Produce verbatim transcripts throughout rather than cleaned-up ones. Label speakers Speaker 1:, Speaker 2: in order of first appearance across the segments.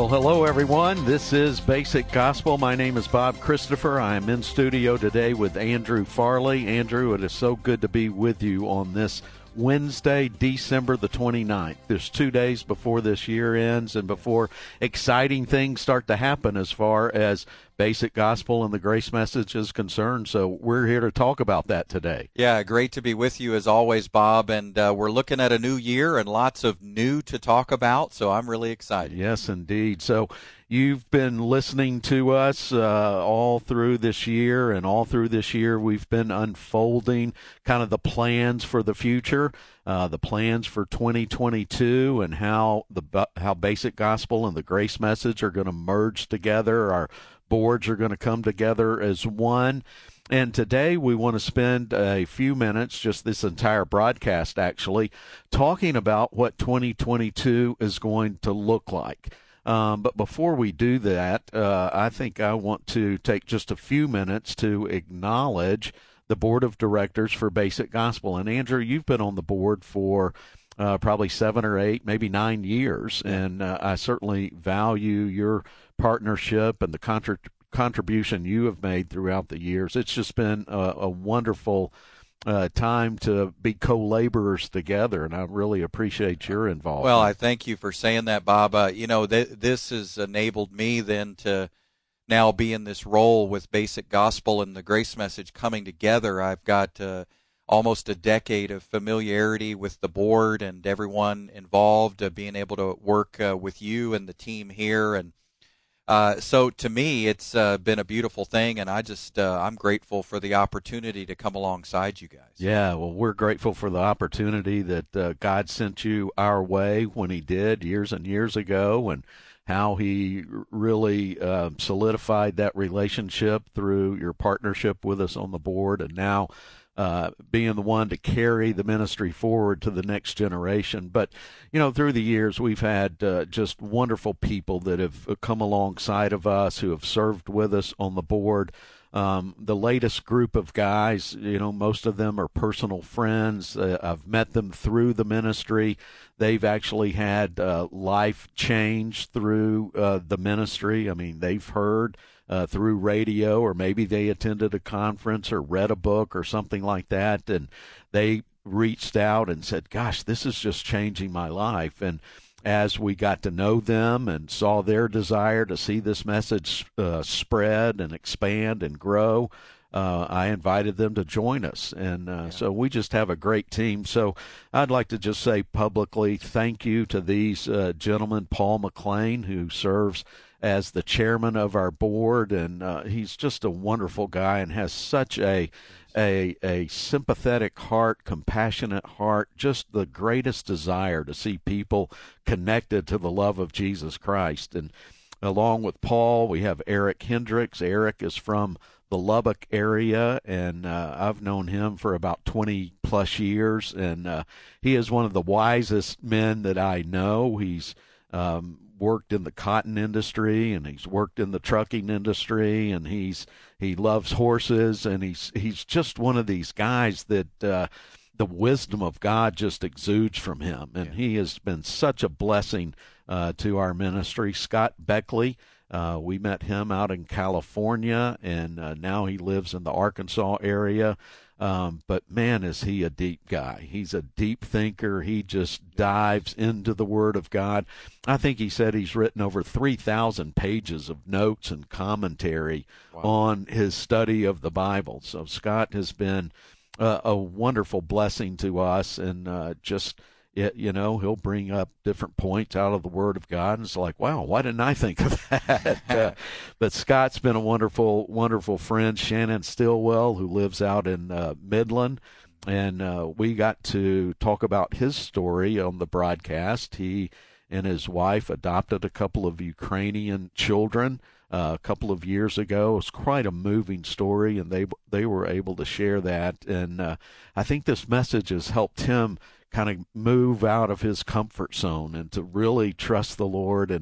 Speaker 1: Well, hello, everyone. This is Basic Gospel. My name is Bob Christopher. I am in studio today with Andrew Farley. Andrew, it is so good to be with you on this Wednesday, December the twenty-ninth. There's two days before this year ends and before exciting things start to happen as far as Basic Gospel and the Grace Message is concerned. So we're here to talk about that today.
Speaker 2: Yeah, great to be with you as always, Bob. And uh, we're looking at a new year and lots of new to talk about. So I'm really excited.
Speaker 1: Yes, indeed. So you've been listening to us uh, all through this year, and all through this year we've been unfolding kind of the plans for the future, uh, the plans for twenty twenty-two, and how the how Basic Gospel and the Grace Message are going to merge together. Our boards are going to come together as one. And today we want to spend a few minutes, just this entire broadcast actually, talking about what twenty twenty-two is going to look like. Um, but before we do that, uh, I think I want to take just a few minutes to acknowledge the board of directors for Basic Gospel. And Andrew, you've been on the board for uh, probably seven or eight, maybe nine years, and uh, I certainly value your partnership and the contra- contribution you have made throughout the years. It's just been a, a wonderful uh, time to be co-laborers together, and I really appreciate your involvement.
Speaker 2: Well, I thank you for saying that, Bob. Uh, you know, th- this has enabled me then to now be in this role with Basic Gospel and the Grace Message coming together. I've got uh, almost a decade of familiarity with the board and everyone involved, uh, being able to work uh, with you and the team here. And uh, so to me, it's uh, been a beautiful thing, and I just, uh, I'm grateful for the opportunity to come alongside you guys.
Speaker 1: Yeah, well, we're grateful for the opportunity that uh, God sent you our way when he did years and years ago, and how he really uh, solidified that relationship through your partnership with us on the board, and now uh, being the one to carry the ministry forward to the next generation. But, you know, through the years, we've had uh, just wonderful people that have come alongside of us, who have served with us on the board. Um, the latest group of guys, you know, most of them are personal friends. Uh, I've met them through the ministry. They've actually had uh, life change through uh, the ministry. I mean, they've heard uh, through radio, or maybe they attended a conference or read a book or something like that, and they reached out and said, gosh, this is just changing my life. And as we got to know them and saw their desire to see this message uh, spread and expand and grow, uh, I invited them to join us. And uh, yeah. so we just have a great team. So I'd like to just say publicly thank you to these uh, gentlemen, Paul McLean, who serves as the chairman of our board, and uh, he's just a wonderful guy and has such a A, a sympathetic heart, compassionate heart, just the greatest desire to see people connected to the love of Jesus Christ. And along with Paul, we have Eric Hendricks. Eric is from the Lubbock area, and uh, I've known him for about twenty plus years, and uh, he is one of the wisest men that I know. He's um, worked in the cotton industry, and he's worked in the trucking industry, and he's he loves horses, and he's he's just one of these guys that uh, the wisdom of God just exudes from him, and yeah. he has been such a blessing uh, to our ministry. Scott Beckley, uh, we met him out in California, and uh, now he lives in the Arkansas area. Um, but man, is he a deep guy. He's a deep thinker. He just dives into the Word of God. I think he said he's written over three thousand pages of notes and commentary wow. on his study of the Bible. So Scott has been uh, a wonderful blessing to us, and uh, just, it, you know, he'll bring up different points out of the Word of God, and it's like, wow, why didn't I think of that? uh, but Scott's been a wonderful, wonderful friend. Shannon Stillwell, who lives out in uh, Midland, and uh, we got to talk about his story on the broadcast. He and his wife adopted a couple of Ukrainian children uh, a couple of years ago. It was quite a moving story, and they they were able to share that. And uh, I think this message has helped him kind of move out of his comfort zone and to really trust the Lord and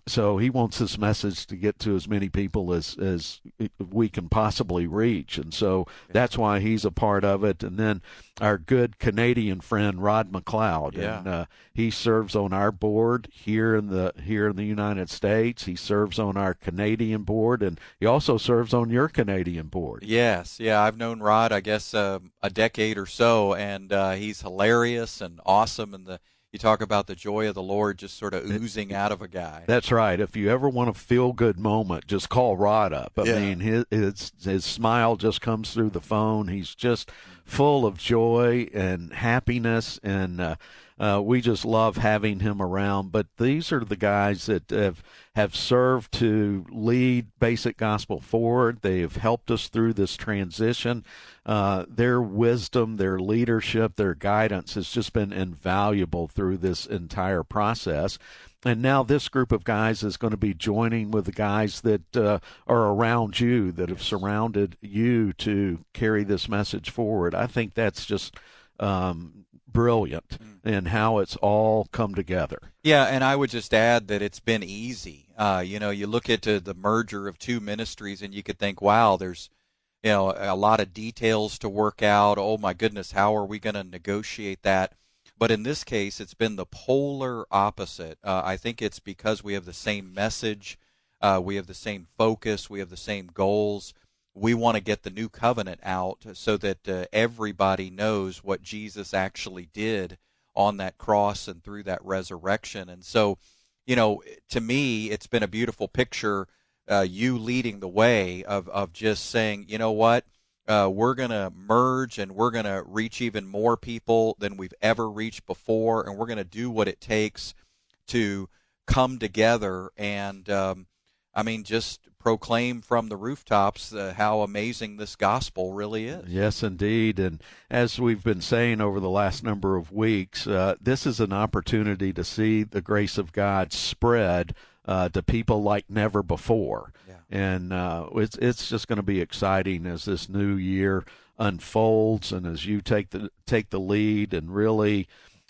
Speaker 1: So he wants this message to get to as many people as, as we can possibly reach. And so that's why he's a part of it. And then our good Canadian friend, Rod McLeod.
Speaker 2: Yeah.
Speaker 1: And uh, he serves on our board here in the here in the United States. He serves on our Canadian board, and he also serves on your Canadian board.
Speaker 2: Yes. Yeah, I've known Rod, I guess, uh, a decade or so, and uh, he's hilarious and awesome. And the You talk about the joy of the Lord just sort of oozing out of a guy.
Speaker 1: That's right. If you ever want a feel-good moment, just call Rod up. I
Speaker 2: Yeah.
Speaker 1: mean, his, his his smile just comes through the phone. He's just full of joy and happiness, and uh, uh, we just love having him around. But these are the guys that have have served to lead Basic Gospel forward. They have helped us through this transition. Uh, their wisdom, their leadership, their guidance has just been invaluable through this entire process. And now this group of guys is going to be joining with the guys that uh, are around you, that have surrounded you to carry this message forward. I think that's just um, brilliant in how it's all come together.
Speaker 2: Yeah, and I would just add that it's been easy. Uh, you know, you look at uh, the merger of two ministries, and you could think, wow, there's you know a lot of details to work out. Oh, my goodness, how are we going to negotiate that? But in this case, it's been the polar opposite. Uh, I think it's because we have the same message, uh, we have the same focus, we have the same goals. We want to get the new covenant out so that uh, everybody knows what Jesus actually did on that cross and through that resurrection. And so, you know, to me, it's been a beautiful picture, uh, you leading the way of, of just saying, you know what? Uh, we're going to merge, and we're going to reach even more people than we've ever reached before, and we're going to do what it takes to come together and, um, I mean, just proclaim from the rooftops uh, how amazing this gospel really is.
Speaker 1: Yes, indeed. And as we've been saying over the last number of weeks, uh, this is an opportunity to see the grace of God spread uh, to people like never before.
Speaker 2: Yeah.
Speaker 1: And uh, it's it's just going to be exciting as this new year unfolds, and as you take the take the lead and really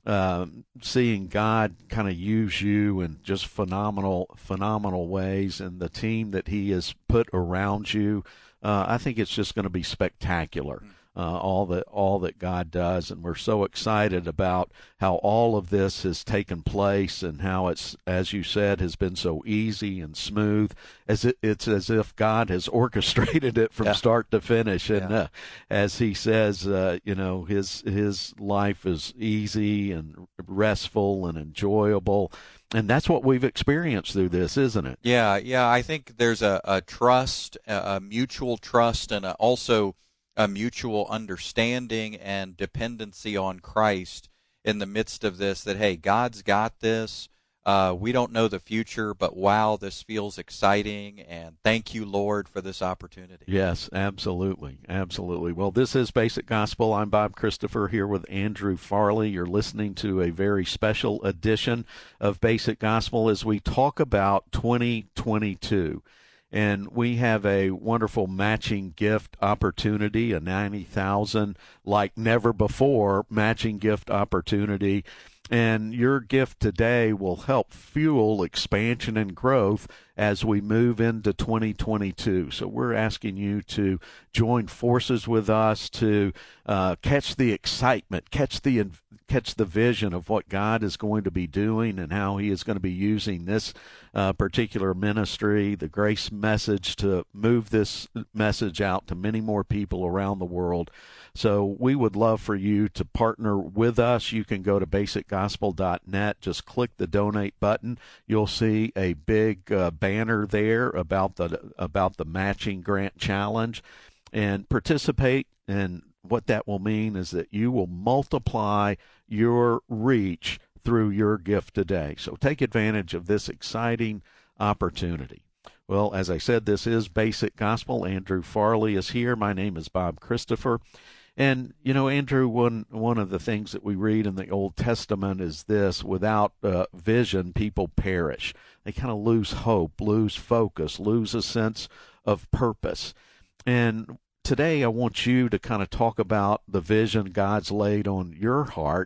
Speaker 1: um, seeing God kind of use you in just phenomenal phenomenal ways, and the team that He has put around you. Uh, I think it's just going to be spectacular. Uh, all that all that God does, and we're so excited about how all of this has taken place, and how it's, as you said, has been so easy and smooth, as it, it's as if God has orchestrated it from
Speaker 2: Yeah.
Speaker 1: start to finish. And
Speaker 2: Yeah.
Speaker 1: uh, as He says, uh, you know, his his life is easy and restful and enjoyable, and that's what we've experienced through this, isn't it?
Speaker 2: Yeah, yeah. I think there's a, a trust, a, a mutual trust, and a, also a mutual understanding and dependency on Christ in the midst of this, that, hey, God's got this. Uh, we don't know the future, but wow, this feels exciting, and thank you, Lord, for this opportunity.
Speaker 1: Yes, absolutely. Absolutely. Well, this is Basic Gospel. I'm Bob Christopher here with Andrew Farley. You're listening to a very special edition of Basic Gospel as we talk about twenty twenty-two. And we have a wonderful matching gift opportunity, a ninety thousand like never before matching gift opportunity. And your gift today will help fuel expansion and growth as we move into twenty twenty-two. So we're asking you to join forces with us to uh, catch the excitement, catch the catch the vision of what God is going to be doing and how He is going to be using this uh, particular ministry, the grace message, to move this message out to many more people around the world. So we would love for you to partner with us. You can go to basic gospel dot net. Just click the donate button. You'll see a big uh, banner there about the about the matching grant challenge, and participate. And what that will mean is that you will multiply your reach through your gift today. So take advantage of this exciting opportunity. Well, as I said, this is Basic Gospel. Andrew Farley is here. My name is Bob Christopher. And, you know, Andrew, one one of the things that we read in the Old Testament is this: without uh, vision, people perish. They kind of lose hope, lose focus, lose a sense of purpose. And today I want you to kind of talk about the vision God's laid on your heart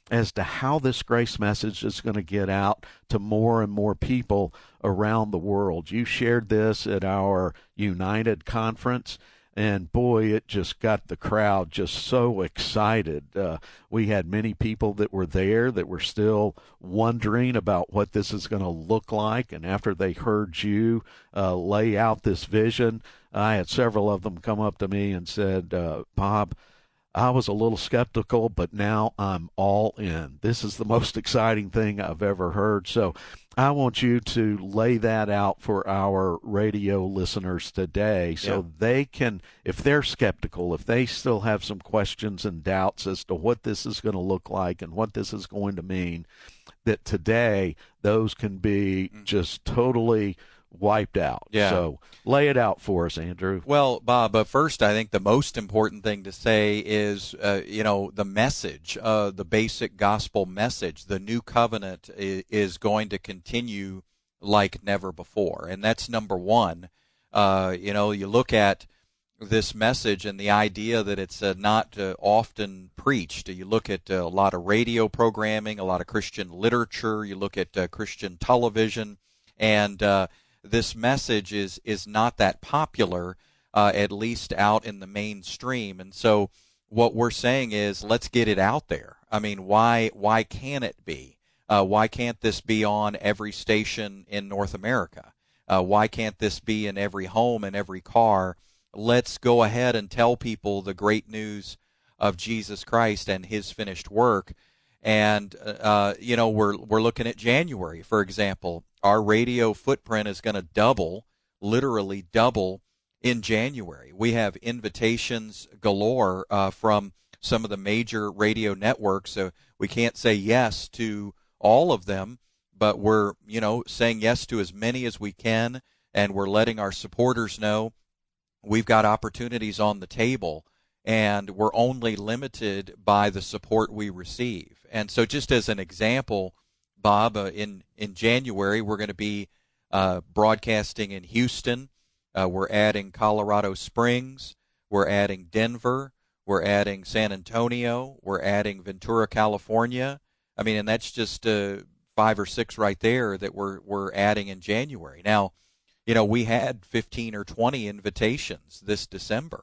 Speaker 1: as to how this grace message is going to get out to more and more people around the world. You shared this at our United conference, and boy, it just got the crowd just so excited. Uh, we had many people that were there that were still wondering about what this is going to look like. And after they heard you uh, lay out this vision, I had several of them come up to me and said, uh, Bob, I was a little skeptical, but now I'm all in. This is the most exciting thing I've ever heard. So I want you to lay that out for our radio listeners today so
Speaker 2: Yeah.
Speaker 1: they can, if they're skeptical, if they still have some questions and doubts as to what this is going to look like and what this is going to mean, that today those can be just totally wiped out.
Speaker 2: Yeah.
Speaker 1: So lay it out for us, Andrew.
Speaker 2: Well, Bob, but first, I think the most important thing to say is, uh, you know, the message, uh, the basic gospel message, the new covenant is, is going to continue like never before. And that's number one. Uh, you know, you look at this message and the idea that it's uh, not uh, often preached. You look at uh, a lot of radio programming, a lot of Christian literature, you look at uh, Christian television, and uh, this message is is not that popular, uh, at least out in the mainstream. And so what we're saying is, let's get it out there. I mean, why why can't it be? Uh, why can't this be on every station in North America? Uh, why can't this be in every home and every car? Let's go ahead and tell people the great news of Jesus Christ and his finished work. And uh, you know, we're we're looking at January, for example. Our radio footprint is going to double, literally double, in January. We have invitations galore uh, from some of the major radio networks. So we can't say yes to all of them, but we're, you know, saying yes to as many as we can, and we're letting our supporters know we've got opportunities on the table, and we're only limited by the support we receive. And so just as an example, Bob, uh, in, in January, we're going to be uh, broadcasting in Houston. Uh, we're adding Colorado Springs. We're adding Denver. We're adding San Antonio. We're adding Ventura, California. I mean, and that's just uh, five or six right there that we're we're adding in January. Now, you know, we had fifteen or twenty invitations this December,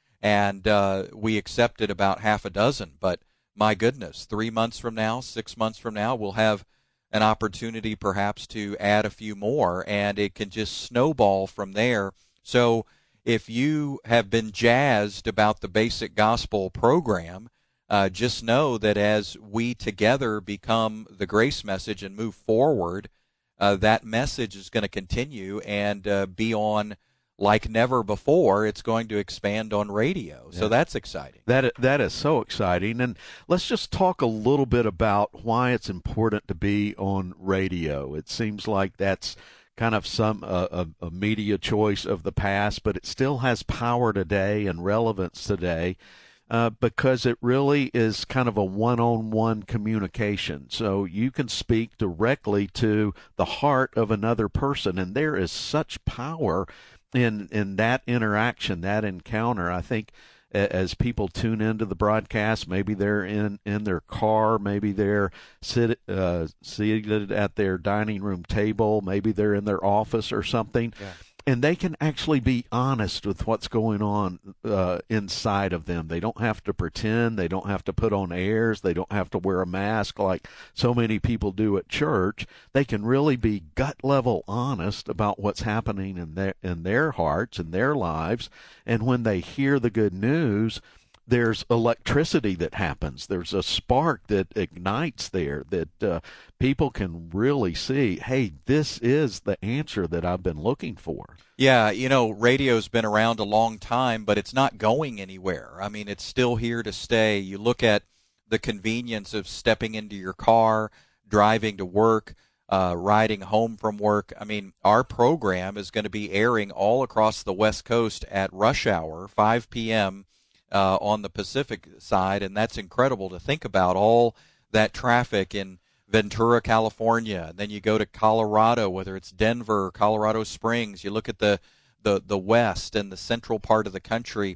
Speaker 2: and uh, we accepted about half a dozen. But my goodness, three months from now, six months from now, we'll have an opportunity perhaps to add a few more, and it can just snowball from there. So if you have been jazzed about the Basic Gospel program, uh, just know that as we together become the grace message and move forward, uh, that message is going to continue and uh, be on like never before. It's going to expand on radio. So
Speaker 1: Yeah.
Speaker 2: that's exciting.
Speaker 1: That that is so exciting. And let's just talk a little bit about why it's important to be on radio. It seems like that's kind of some uh, a, a media choice of the past, but it still has power today and relevance today. Uh, because it really is kind of a one-on-one communication. So you can speak directly to the heart of another person, and there is such power in in that interaction, that encounter. I think as people tune into the broadcast, maybe they're in, in their car, maybe they're sit, uh, seated at their dining room table, maybe they're in their office or something.
Speaker 2: Yeah.
Speaker 1: And they can actually be honest with what's going on uh, inside of them. They don't have to pretend. They don't have to put on airs. They don't have to wear a mask like so many people do at church. They can really be gut level honest about what's happening in their in their hearts and their lives. And when they hear the good news, there's electricity that happens. There's a spark that ignites there that uh, people can really see, hey, this is the answer that I've been looking for.
Speaker 2: Yeah, you know, radio's been around a long time, but it's not going anywhere. I mean, it's still here to stay. You look at the convenience of stepping into your car, driving to work, uh, riding home from work. I mean, our program is going to be airing all across the West Coast at rush hour, five p.m., Uh, on the Pacific side, and that's incredible to think about, all that traffic in Ventura, California. And then you go to Colorado, whether it's Denver, Colorado Springs. You look at the, the, the west and the central part of the country,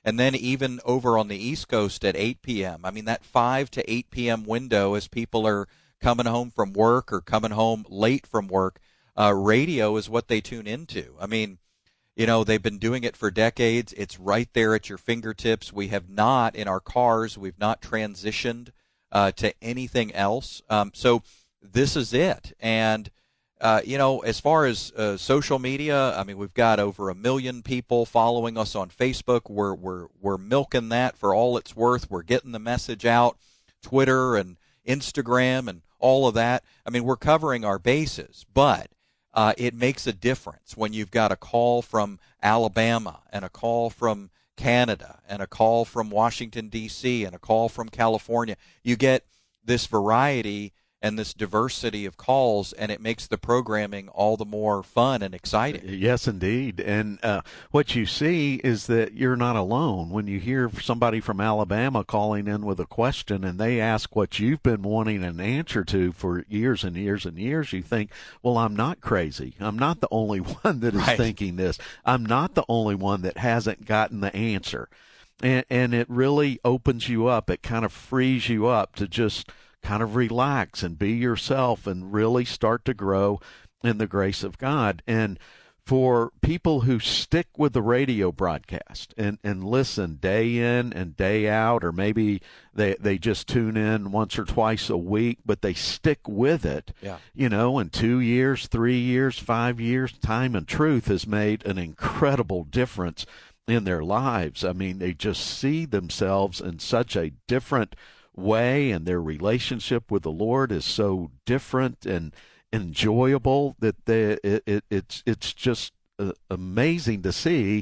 Speaker 2: And then even over on the East Coast at eight p.m. I mean, that five to eight p.m. window as people are coming home from work or coming home late from work, uh, radio is what they tune into. I mean, you know, they've been doing it for decades. It's right there at your fingertips. We have not, in our cars, we've not transitioned uh, to anything else. Um, so this is it. And Uh, you know, as far as uh, social media, I mean, we've got over a million people following us on Facebook. We're we're we're milking that for all it's worth. We're getting the message out, Twitter and Instagram and all of that. I mean, we're covering our bases, but uh, it makes a difference when you've got a call from Alabama and a call from Canada and a call from Washington, D C and a call from California. You get this variety and this diversity of calls, and it makes the programming all the more fun and exciting.
Speaker 1: Yes, indeed. And uh, what you see is that you're not alone. When you hear somebody from Alabama calling in with a question and they ask what you've been wanting an answer to for years and years and years, you think, well, I'm not crazy. I'm not the only one that is
Speaker 2: Right.
Speaker 1: thinking this. I'm not the only one that hasn't gotten the answer. And, and it really opens you up. It kind of frees you up to just kind of relax and be yourself and really start to grow in the grace of God. And for people who stick with the radio broadcast and, and listen day in and day out, or maybe they, they just tune in once or twice a week, but they stick with it,
Speaker 2: Yeah.
Speaker 1: you know, in two years, three years, five years, time and truth has made an incredible difference in their lives. I mean, they just see themselves in such a different way, and their relationship with the Lord is so different and enjoyable that they, it, it, it's it's just uh, amazing to see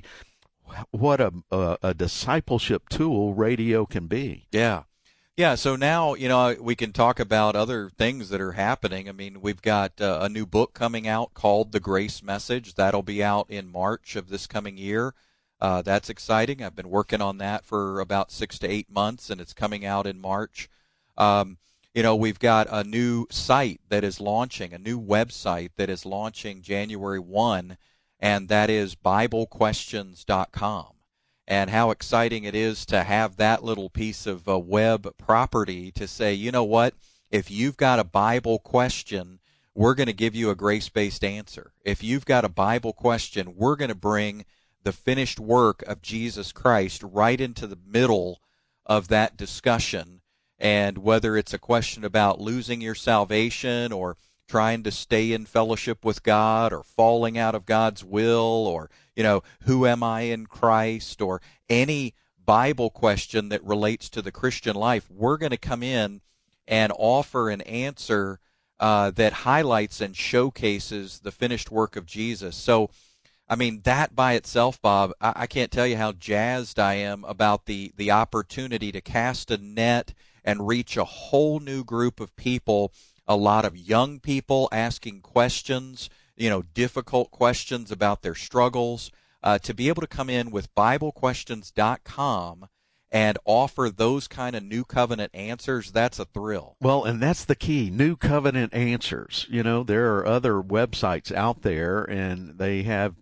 Speaker 1: what a, a a discipleship tool radio can be.
Speaker 2: Yeah. Yeah, so now, you know, we can talk about other things that are happening. I mean, we've got uh, a new book coming out called The Grace Message. That'll be out in March of this coming year. Uh, that's exciting. I've been working on that for about six to eight months, and it's coming out in March. Um, you know, we've got a new site that is launching, a new website that is launching January first, and that is Bible Questions dot com. And how exciting it is to have that little piece of uh, web property to say, you know what, if you've got a Bible question, we're going to give you a grace-based answer. If you've got a Bible question, we're going to bring the finished work of Jesus Christ right into the middle of that discussion. And whether it's a question about losing your salvation or trying to stay in fellowship with God or falling out of God's will, or, you know, who am I in Christ, or any Bible question that relates to the Christian life, we're going to come in and offer an answer uh, that highlights and showcases the finished work of Jesus. So, I mean, that by itself, Bob, I, I can't tell you how jazzed I am about the, the opportunity to cast a net and reach a whole new group of people, a lot of young people asking questions, you know, difficult questions about their struggles, uh, to be able to come in with Bible Questions dot com and offer those kind of new covenant answers. That's a thrill.
Speaker 1: Well, and that's the key, new covenant answers. You know, there are other websites out there, and they have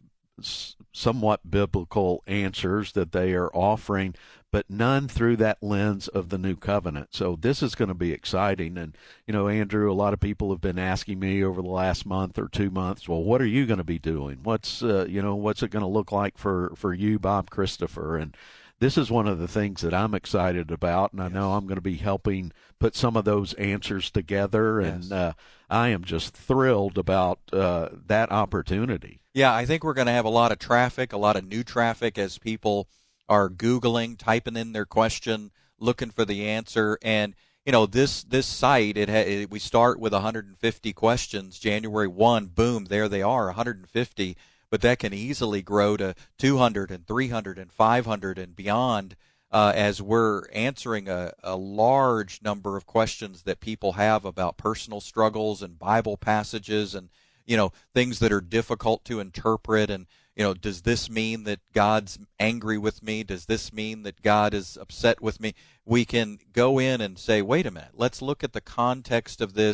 Speaker 1: somewhat biblical answers that they are offering, but none through that lens of the new covenant. So this is going to be exciting. And, you know, Andrew, a lot of people have been asking me over the last month or two months, well, what are you going to be doing? What's, uh, you know, what's it going to look like for, for you, Bob Christopher? And this is one of the things that I'm excited about, and I
Speaker 2: Yes.
Speaker 1: know I'm going to be helping put some of those answers together, and
Speaker 2: Yes.
Speaker 1: uh, I am just thrilled about uh, that opportunity.
Speaker 2: Yeah, I think we're going to have a lot of traffic, a lot of new traffic as people are Googling, typing in their question, looking for the answer. And, you know, this this site, it, ha- it we start with one hundred fifty questions. January first, boom, there they are, one hundred fifty. But that can easily grow to two hundred and three hundred and five hundred and beyond uh, as we're answering a, a large number of questions that people have about personal struggles and Bible passages and, you know, things that are difficult to interpret. And, you know, does this mean that God's angry with me? Does this mean that God is upset with me? We can go in and say, wait a minute, let's look at the context of this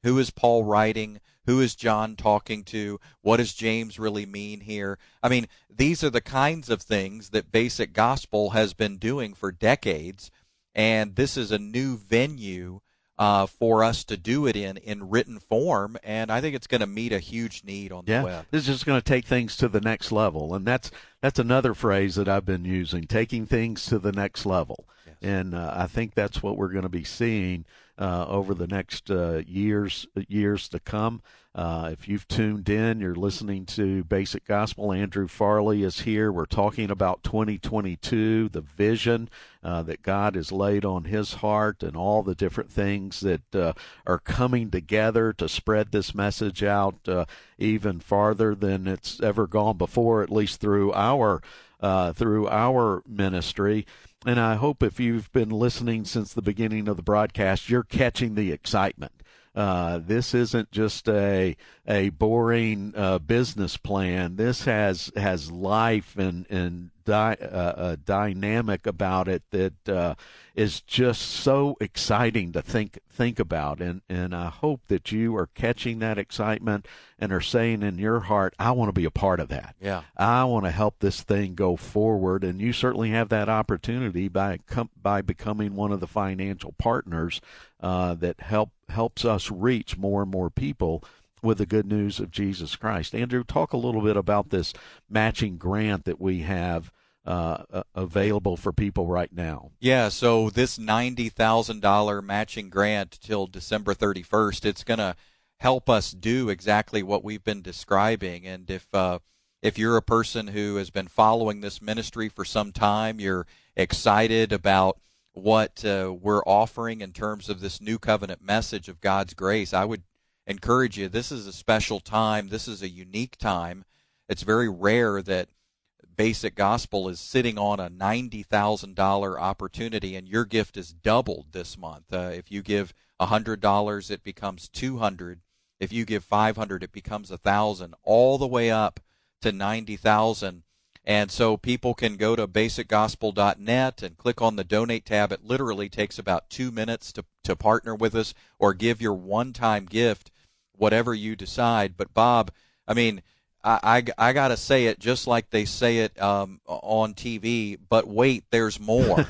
Speaker 2: Who is Paul writing? Who is John talking to? What does James really mean here? I mean, these are the kinds of things that Basic Gospel has been doing for decades, and this is a new venue uh, for us to do it in, in written form, and I think it's going to meet a huge need on the
Speaker 1: yeah,
Speaker 2: web.
Speaker 1: This is just going to take things to the next level, and that's that's another phrase that I've been using, taking things to the next level. Yes. And uh, I think that's what we're going to be seeing uh, over the next uh, years years to come. Uh, if you've tuned in, you're listening to Basic Gospel. Andrew Farley is here. We're talking about twenty twenty-two, the vision uh, that God has laid on his heart, and all the different things that uh, are coming together to spread this message out uh, even farther than it's ever gone before, at least through our uh, through our ministry. And I hope if you've been listening since the beginning of the broadcast, you're catching the excitement. Uh, this isn't just a a boring uh, business plan. This has has life and and di- uh, a dynamic about it that uh, is just so exciting to think think about. And and I hope that you are catching that excitement and are saying in your heart, I want to be a part of that.
Speaker 2: Yeah,
Speaker 1: I want to help this thing go forward. And you certainly have that opportunity by com- by becoming one of the financial partners uh, that help helps us reach more and more people with the good news of Jesus Christ. Andrew, talk a little bit about this matching grant that we have uh, uh, available for people right now.
Speaker 2: Yeah, so this ninety thousand dollars matching grant till December thirty-first, it's going to help us do exactly what we've been describing. And if uh, if you're a person who has been following this ministry for some time, you're excited about what uh, we're offering in terms of this new covenant message of God's grace, I would encourage you. This is a special time. This is a unique time. It's very rare that Basic Gospel is sitting on a ninety thousand dollars opportunity, and your gift is doubled this month. Uh, if you give one hundred dollars, it becomes two hundred dollars. If you give five hundred dollars, it becomes one thousand dollars, all the way up to ninety thousand dollars. And so people can go to basic gospel dot net and click on the donate tab. It literally takes about two minutes to, to partner with us or give your one-time gift, whatever you decide. But, Bob, I mean, I, I, I got to say it just like they say it um, on T V, but wait, there's more.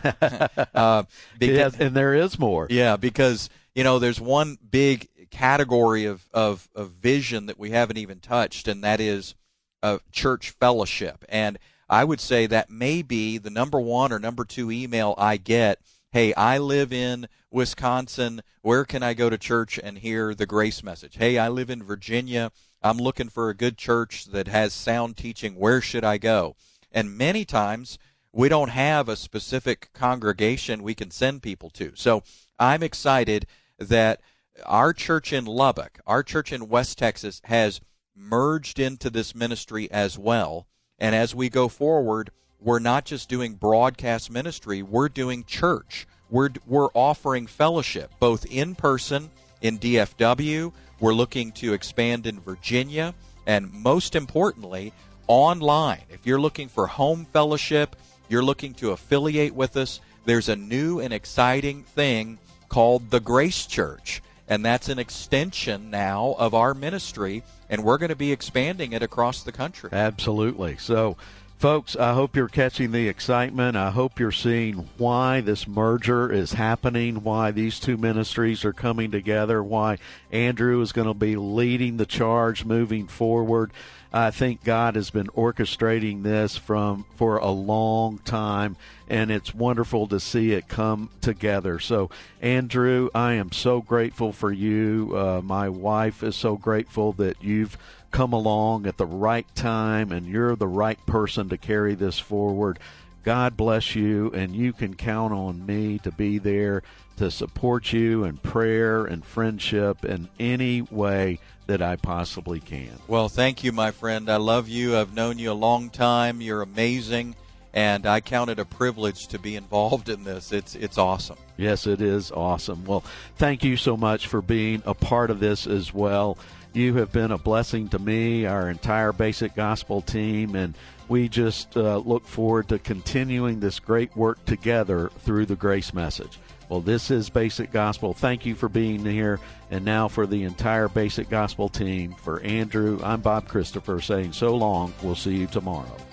Speaker 2: uh, because,
Speaker 1: yes, and there is more.
Speaker 2: Yeah, because, you know, there's one big category of, of, of vision that we haven't even touched, and that is of church fellowship. And I would say that may be the number one or number two email I get. Hey, I live in Wisconsin. Where can I go to church and hear the grace message? Hey, I live in Virginia. I'm looking for a good church that has sound teaching. Where should I go? And many times we don't have a specific congregation we can send people to. So I'm excited that our church in Lubbock, our church in West Texas, has merged into this ministry as well. And as we go forward, we're not just doing broadcast ministry, we're doing church. We're we're offering fellowship, both in person in D F W. We're looking to expand in Virginia, and most importantly, online. If you're looking for home fellowship, you're looking to affiliate with us, there's a new and exciting thing called the Grace Church. And that's an extension now of our ministry, and we're going to be expanding it across the country.
Speaker 1: Absolutely. So, folks, I hope you're catching the excitement. I hope you're seeing why this merger is happening, why these two ministries are coming together, why Andrew is going to be leading the charge moving forward. I think God has been orchestrating this from for a long time, and it's wonderful to see it come together. So, Andrew, I am so grateful for you. Uh, my wife is so grateful that you've come along at the right time, and you're the right person to carry this forward. God bless you, and you can count on me to be there to support you in prayer and friendship in any way that I possibly can.
Speaker 2: Well, thank you, my friend. I love you. I've known you a long time. You're amazing, and I count it a privilege to be involved in this. It's it's awesome.
Speaker 1: Yes, it is awesome. Well, thank you so much for being a part of this as well. You have been a blessing to me, our entire Basic Gospel team, and we just uh, look forward to continuing this great work together through the grace message. Well, this is Basic Gospel. Thank you for being here. And now for the entire Basic Gospel team, for Andrew, I'm Bob Christopher saying so long. We'll see you tomorrow.